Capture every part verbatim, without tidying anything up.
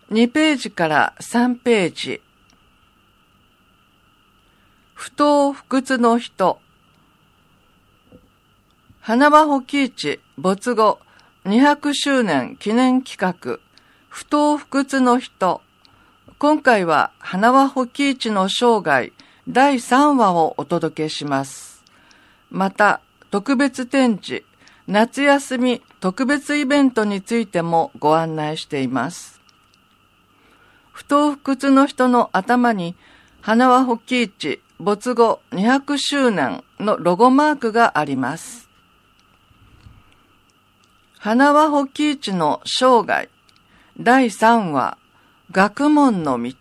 にページからさんページ。不当不屈の人。花輪保喜一没後にひゃくしゅうねん記念企画、不当不屈の人。今回は花輪保喜一の生涯だいさんわをお届けします。また、特別展示、夏休み特別イベントについてもご案内しています。不当不屈の人の頭に、花輪保喜一没後にひゃくしゅうねんのロゴマークがあります。花輪保喜一の生涯だいさんわ、学問の道。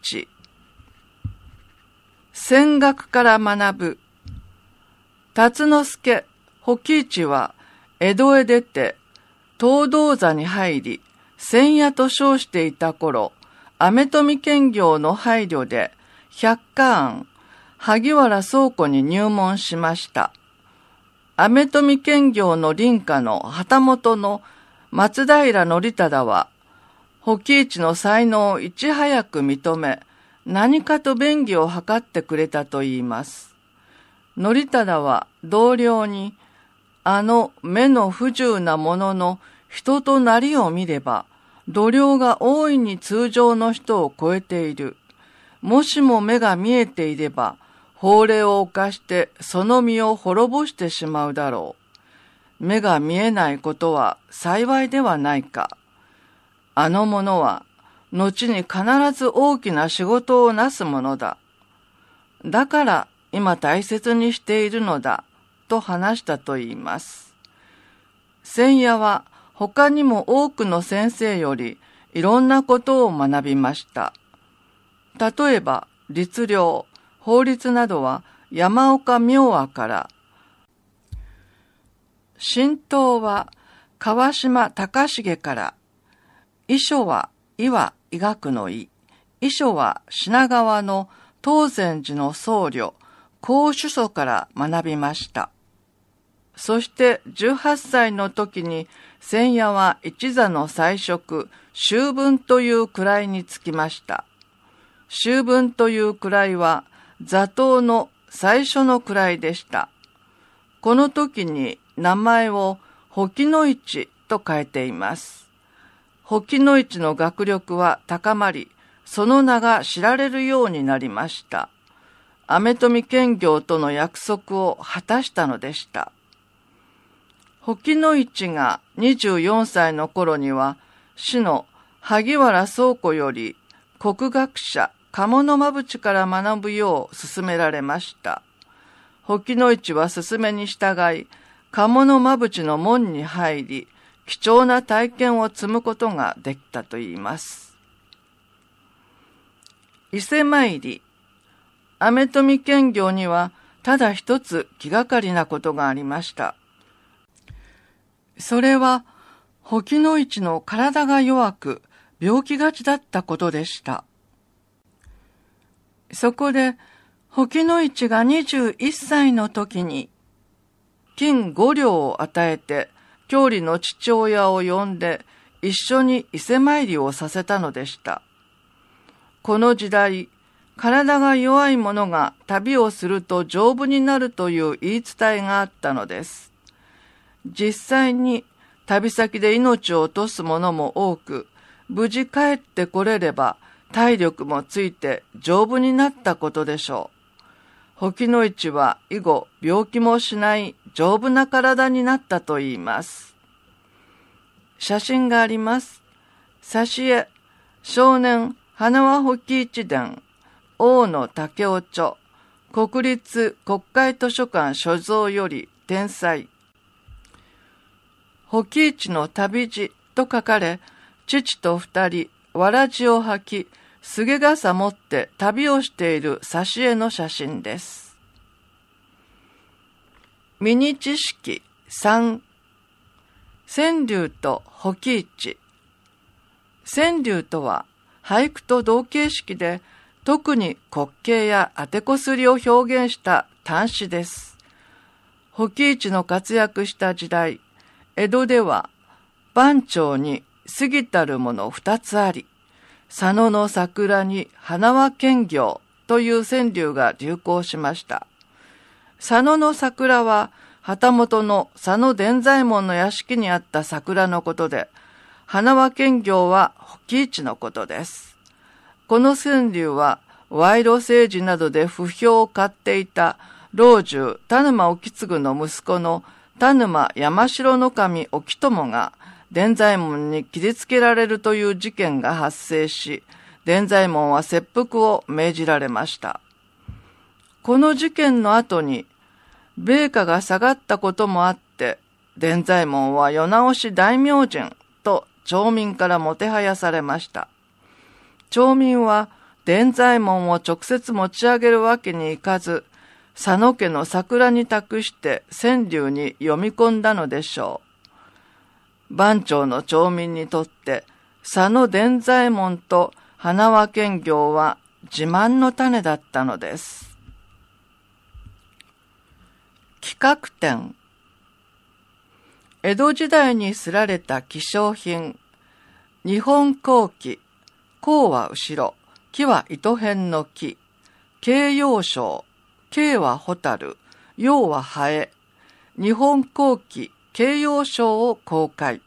戦学から学ぶ。辰之助保喜一は江戸へ出て東道座に入り、仙屋と称していた頃、飴富検校の配慮で百花庵、萩原倉庫に入門しました。飴富検校の隣家の旗本の松平則忠は、保喜一の才能をいち早く認め、何かと便宜を図ってくれたといいます。則忠は同僚に、あの目の不自由なものの人となりを見れば、度量が大いに通常の人を超えている。もしも目が見えていれば、法令を犯してその身を滅ぼしてしまうだろう。目が見えないことは幸いではないか。あの者は、後に必ず大きな仕事をなすものだ。だから今大切にしているのだ、と話したといいます。仙屋は他にも多くの先生よりいろんなことを学びました。例えば、律令、法律などは山岡明和から、神道は川島隆重から、医書は医は医学の医、医書は品川の東禅寺の僧侶、高主祖から学びました。そしてじゅうはっさいの時に仙屋は一座の才職、秋分という位につきました。秋分という位は座頭の最初の位でした。この時に名前を保喜の一と変えています。保喜の一の学力は高まり、その名が知られるようになりました。飴富検校との約束を果たしたのでした。保喜の一がにじゅうよんさいの頃には、師の萩原倉庫より国学者鴨の間淵から学ぶよう勧められました。保喜の一は勧めに従い、鴨の間淵の門に入り、貴重な体験を積むことができたといいます。伊勢参り。飴富検校にはただ一つ気がかりなことがありました。それは、保喜の一の体が弱く、病気がちだったことでした。そこで、保喜の一がにじゅういっさいの時に、金五両を与えて、郷里の父親を呼んで、一緒に伊勢参りをさせたのでした。この時代、体が弱い者が旅をすると丈夫になるという言い伝えがあったのです。実際に旅先で命を落とす者も多く、無事帰ってこれれば体力もついて丈夫になったことでしょう。保喜の一は以後病気もしない丈夫な体になったといいます。写真があります。挿絵、少年花輪保喜一伝、大野武雄著、国立国会図書館所蔵より転載。保喜一の旅路と書かれ、父と二人、わらじを履き、すげ傘持って旅をしている挿絵の写真です。ミニ知識さん。川柳と保喜一。川柳とは、俳句と同形式で、特に滑稽や当てこすりを表現した短詩です。保喜一の活躍した時代、江戸では番町に過ぎたるもの二つあり、 佐野の桜に花は兼業という川柳が流行しました。佐野の桜は旗本の佐野伝左衛門の屋敷にあった桜のことで、花は兼業は保木市のことです。この川柳は賄賂政治などで不評を買っていた老中田沼意次の息子の田沼山城守意朝が伝左衛門に切りつけられるという事件が発生し、伝左衛門は切腹を命じられました。この事件の後に米価が下がったこともあって、伝左衛門は世直し大明神と町民からもてはやされました。町民は伝左衛門を直接持ち上げるわけにいかず、佐野家の桜に託して川柳に読み込んだのでしょう。番町の町民にとって佐野伝左衛門と花は兼業は自慢の種だったのです。企画展。江戸時代に刷られた希少品。日本後期。後は後ろ。木は糸辺の木。形容賞。形は蛍。葉はハエ。日本後期。形容賞を公開。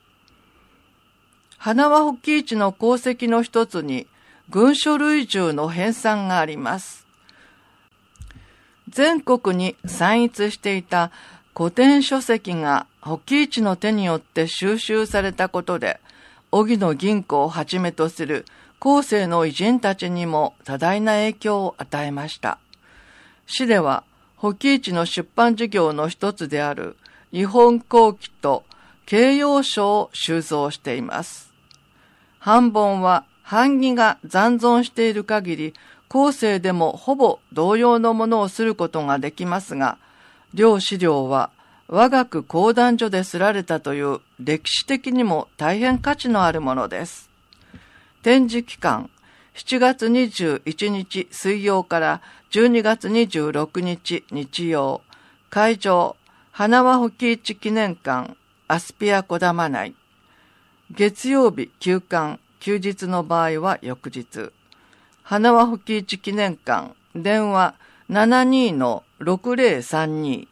花は保木市の功績の一つに、軍書類従の編纂があります。全国に散逸していた古典書籍が保木市の手によって収集されたことで、荻野銀行をはじめとする後世の偉人たちにも多大な影響を与えました。市では保木市の出版事業の一つである日本後期と形容書を収蔵しています。版本は版木が残存している限り、後世でもほぼ同様のものをすることができますが、両資料は我が区講談所で刷られたという歴史的にも大変価値のあるものです。展示期間、しちがつにじゅういちにち水曜からじゅうにがつにじゅうろくにち日曜。会場、花は保木市記念館、アスピア小玉内。月曜日休館、休日の場合は翌日。花は保木市記念館、電話 ななにーろくぜろさんに。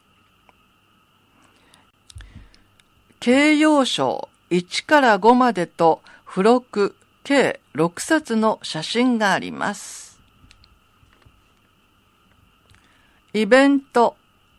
形容賞いちからごまでと付録計ろくさつの写真があります。イベント。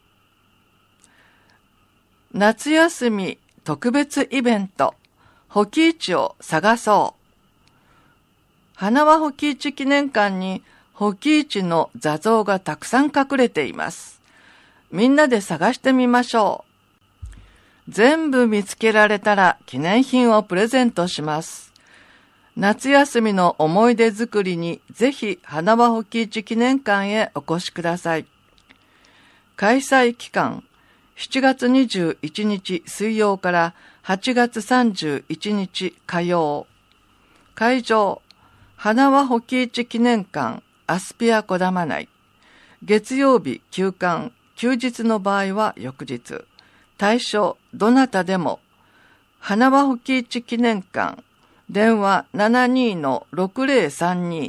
夏休み特別イベント。保木市を探そう。花は保木市記念館に保木市の座像がたくさん隠れています。みんなで探してみましょう。全部見つけられたら記念品をプレゼントします。夏休みの思い出作りにぜひ花は保木市記念館へお越しください。開催期間、しちがつにじゅういちにち水曜からはちがつさんじゅういちにち火曜。会場、花は保木市記念館アスピア小玉内。月曜日休館、休日の場合は翌日。対象、どなたでも。花は保木市記念館、電話 ななにーろくぜろさんに。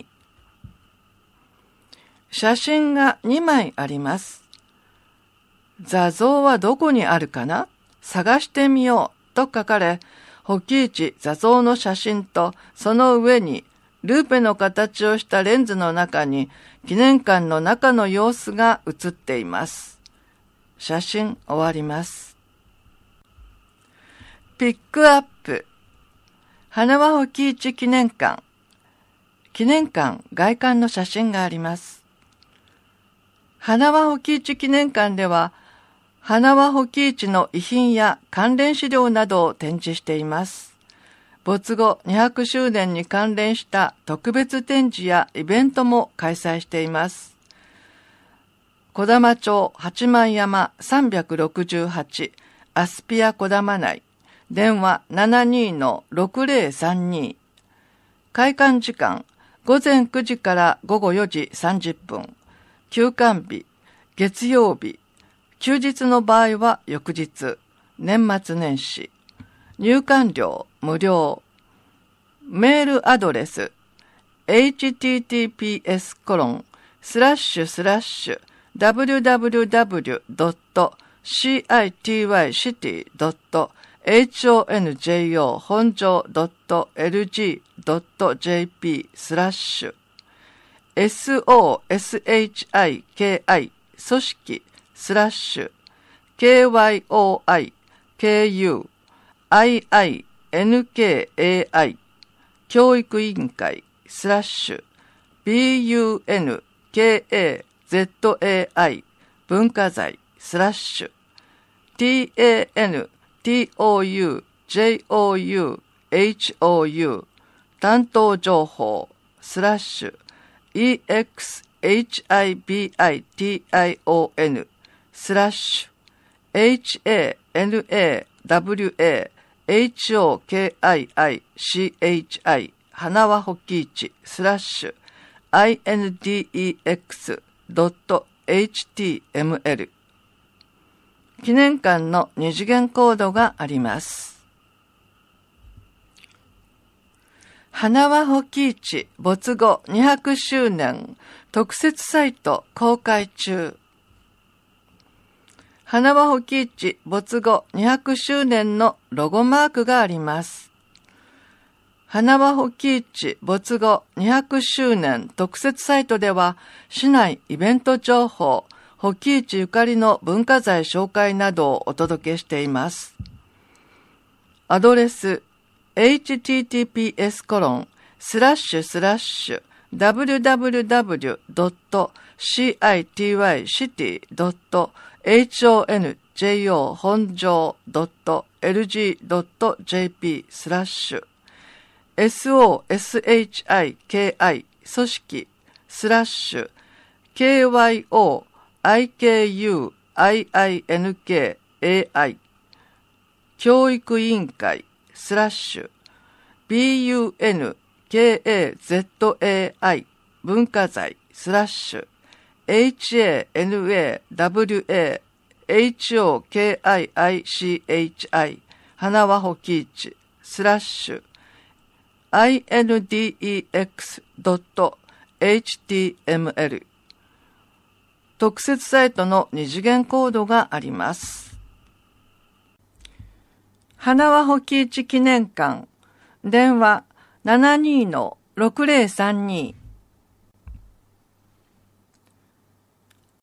写真がにまいあります。座像はどこにあるかな？探してみようと書かれ、保木市座像の写真とその上にルーペの形をしたレンズの中に記念館の中の様子が写っています。写真終わります。ピックアップ。花は保木市記念館。記念館外観の写真があります。花は保木市記念館では、花は保木市の遺品や関連資料などを展示しています。没後にひゃくしゅうねんに関連した特別展示やイベントも開催しています。小玉町八幡山さんびゃくろくじゅうはちアスピア小玉内。電話 ななにーろくぜろさんに。開館時間ごぜんくじからごごよじさんじゅっぷん。休館日月曜日。休日の場合は翌日。年末年始。入館料無料。メールアドレスエイチティーティーピーエスコロンスラッシュスラッシュダブリューダブリューダブリュードットシティワイシティドットホンジョー本庄ドットエルジードットジェーピースラッシュ エスオーエスエイチアイケーアイ 組織スラッシュ ケーワイオーアイケーユーアイアイエヌケーエーアイ 教育委員会スラッシュ ビーユーエヌケーエーゼットエーアイ 文化財スラッシュ ティーエーエヌティーオーユージェイオーユーエイチオーユー 担当情報スラッシュ イーエックスエイチアイビーアイティーアイオーエヌ スラッシュ エイチエーエヌエーダブリューエーエイチオーケーアイアイシーエイチアイ 花輪保木市スラッシュ アイエヌディーイーエックスドットエイチティーエムエル 記念館の二次元コードがあります。花輪保木市没後にひゃくしゅうねん特設サイト公開中。花輪保木市没後にひゃくしゅうねんのロゴマークがあります。花輪保木市没後にひゃくしゅうねん特設サイトでは、市内イベント情報、保木市ゆかりの文化財紹介などをお届けしています。アドレス エイチティーティーピーエスコロンスラッシュスラッシュダブリューダブリューダブリュードットシティワイシティドットホンジョー本庄ドットエルジードットジェーピースラッシュ エスオーエスエイチアイケーアイ 組織スラッシュ ケーワイオーアイケーユーアイアイエヌケーエーアイ 教育委員会スラッシュ ビーユーエヌケーエーゼットエーアイ 文化財スラッシュ エイチエーエヌエーダブリューエーエイチオーケーアイアイシーエイチアイ 花輪保木市スラッシュ アイエヌディーイーエックスドットエイチティーエムエル 特設サイトの二次元コードがあります。花輪保木市記念館電話 ななにーのろくぜろさんに